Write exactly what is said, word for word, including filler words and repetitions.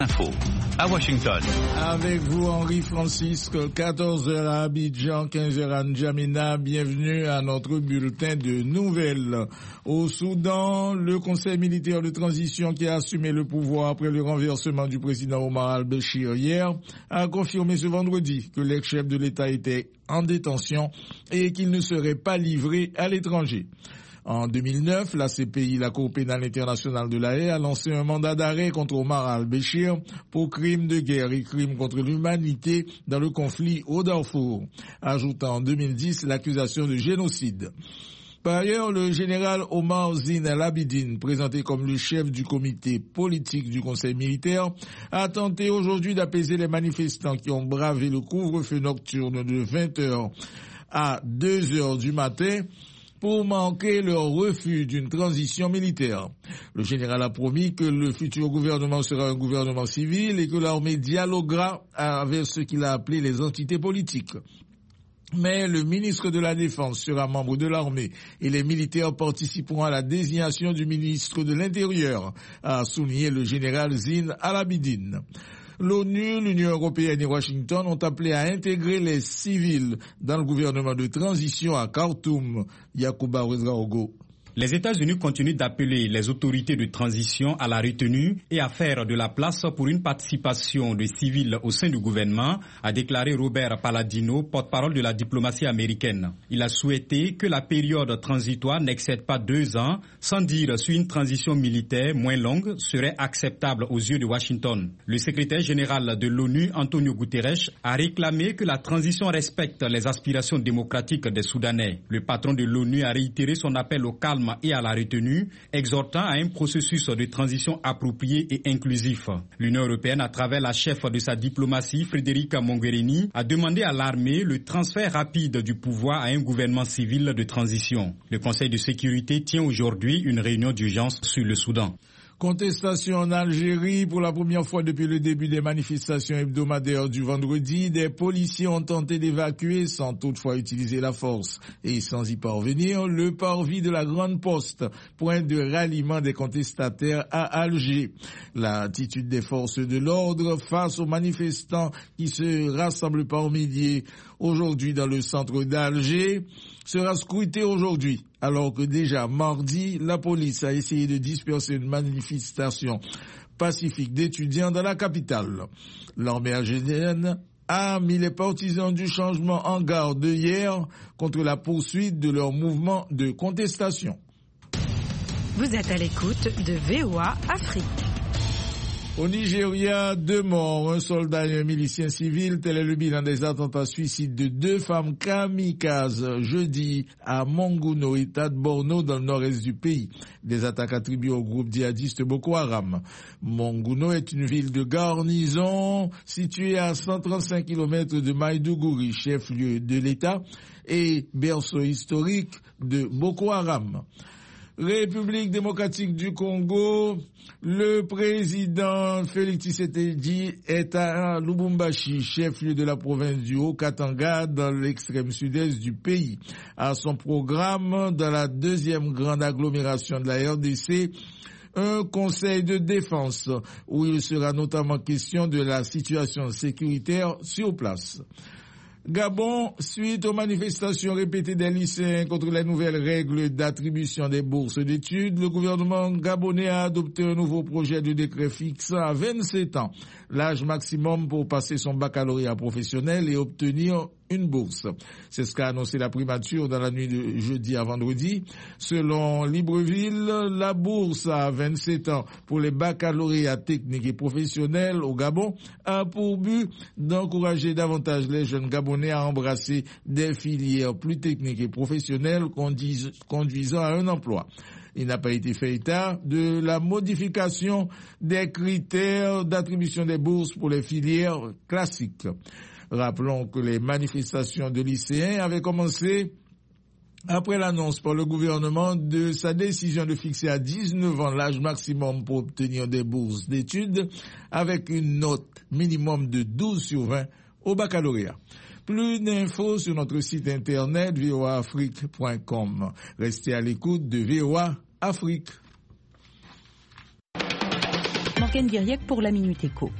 Info à Washington. Avec vous, Henri Francisque, quatorze heures à Abidjan, quinze heures à N'Djamena. Bienvenue à notre bulletin de nouvelles. Au Soudan, le Conseil militaire de transition qui a assumé le pouvoir après le renversement du président Omar al-Béchir hier a confirmé ce vendredi que l'ex-chef de l'État était en détention et qu'il ne serait pas livré à l'étranger. En deux mille neuf, la C P I, la Cour pénale internationale de La Haye, a lancé un mandat d'arrêt contre Omar al-Béchir pour crimes de guerre et crimes contre l'humanité dans le conflit au Darfour, ajoutant en deux mille dix l'accusation de génocide. Par ailleurs, le général Omar Zine al-Abidine, présenté comme le chef du comité politique du Conseil militaire, a tenté aujourd'hui d'apaiser les manifestants qui ont bravé le couvre-feu nocturne de vingt heures à deux heures du matin pour manquer leur refus d'une transition militaire. Le général a promis que le futur gouvernement sera un gouvernement civil et que l'armée dialoguera avec ce qu'il a appelé les entités politiques. Mais le ministre de la Défense sera membre de l'armée et les militaires participeront à la désignation du ministre de l'Intérieur, a souligné le général Zine al-Abidine. L'ONU, l'Union européenne et Washington ont appelé à intégrer les civils dans le gouvernement de transition à Khartoum. Yacouba Ouedraogo. Les États-Unis continuent d'appeler les autorités de transition à la retenue et à faire de la place pour une participation de civils au sein du gouvernement, a déclaré Robert Palladino, porte-parole de la diplomatie américaine. Il a souhaité que la période transitoire n'excède pas deux ans, sans dire si une transition militaire moins longue serait acceptable aux yeux de Washington. Le secrétaire général de l'ONU, Antonio Guterres, a réclamé que la transition respecte les aspirations démocratiques des Soudanais. Le patron de l'ONU a réitéré son appel au calme et à la retenue, exhortant à un processus de transition approprié et inclusif. L'Union européenne, à travers la chef de sa diplomatie, Federica Mogherini, a demandé à l'armée le transfert rapide du pouvoir à un gouvernement civil de transition. Le Conseil de sécurité tient aujourd'hui une réunion d'urgence sur le Soudan. Contestation en Algérie. Pour la première fois depuis le début des manifestations hebdomadaires du vendredi, des policiers ont tenté d'évacuer sans toutefois utiliser la force. Et sans y parvenir, le parvis de la Grande Poste, point de ralliement des contestataires à Alger. L'attitude des forces de l'ordre face aux manifestants qui se rassemblent par milliers aujourd'hui dans le centre d'Alger sera scrutée aujourd'hui, alors que déjà mardi, la police a essayé de disperser une manifestation pacifique d'étudiants dans la capitale. L'armée algérienne a mis les partisans du changement en garde hier contre la poursuite de leur mouvement de contestation. Vous êtes à l'écoute de V O A Afrique. Au Nigeria, deux morts, un soldat et un milicien civil, tel est le bilan des attentats suicides de deux femmes kamikazes jeudi à Monguno, État de Borno, dans le nord-est du pays. Des attaques attribuées au groupe djihadiste Boko Haram. Monguno est une ville de garnison située à cent trente-cinq kilomètres de Maïdougouri, chef-lieu de l'État, et berceau historique de Boko Haram. République démocratique du Congo, le président Félix Tshisekedi est à Lubumbashi, chef-lieu de la province du Haut-Katanga, dans l'extrême sud-est du pays. À son programme, dans la deuxième grande agglomération de la R D C, un conseil de défense où il sera notamment question de la situation sécuritaire sur place. Gabon, suite aux manifestations répétées des lycéens contre les nouvelles règles d'attribution des bourses d'études, le gouvernement gabonais a adopté un nouveau projet de décret fixant à vingt-sept ans l'âge maximum pour passer son baccalauréat professionnel et obtenir une bourse. C'est ce qu'a annoncé la primature dans la nuit de jeudi à vendredi. Selon Libreville, la bourse à vingt-sept ans pour les baccalauréats techniques et professionnels au Gabon a pour but d'encourager davantage les jeunes Gabonais à embrasser des filières plus techniques et professionnelles conduisant à un emploi. Il n'a pas été fait état de la modification des critères d'attribution des bourses pour les filières classiques. Rappelons que les manifestations de lycéens avaient commencé après l'annonce par le gouvernement de sa décision de fixer à dix-neuf ans l'âge maximum pour obtenir des bourses d'études avec une note minimum de douze sur vingt au baccalauréat. Plus d'infos sur notre site internet v o a afrique point com. Restez à l'écoute de V O A Afrique. Morgane Diriec pour la Minute Éco.